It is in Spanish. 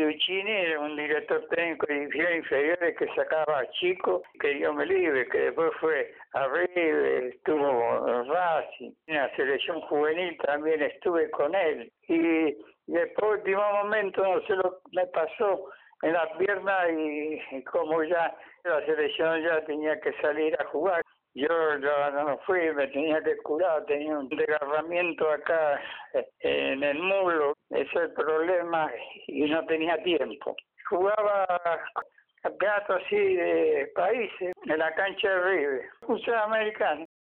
Piuccini era un director técnico de divisiones inferiores que sacaba a chicos, que Dios me libre, que después fue a River, estuvo en Racing, en la selección juvenil también estuve con él. Y después, último momento, no sé lo que me pasó en la pierna y como ya la selección ya tenía que salir a jugar. Yo no fui, me tenía que curar, tenía un desgarramiento acá en el muslo, ese es el problema, y no tenía tiempo. Jugaba campeonato así de países en la cancha de River, un sudamericano.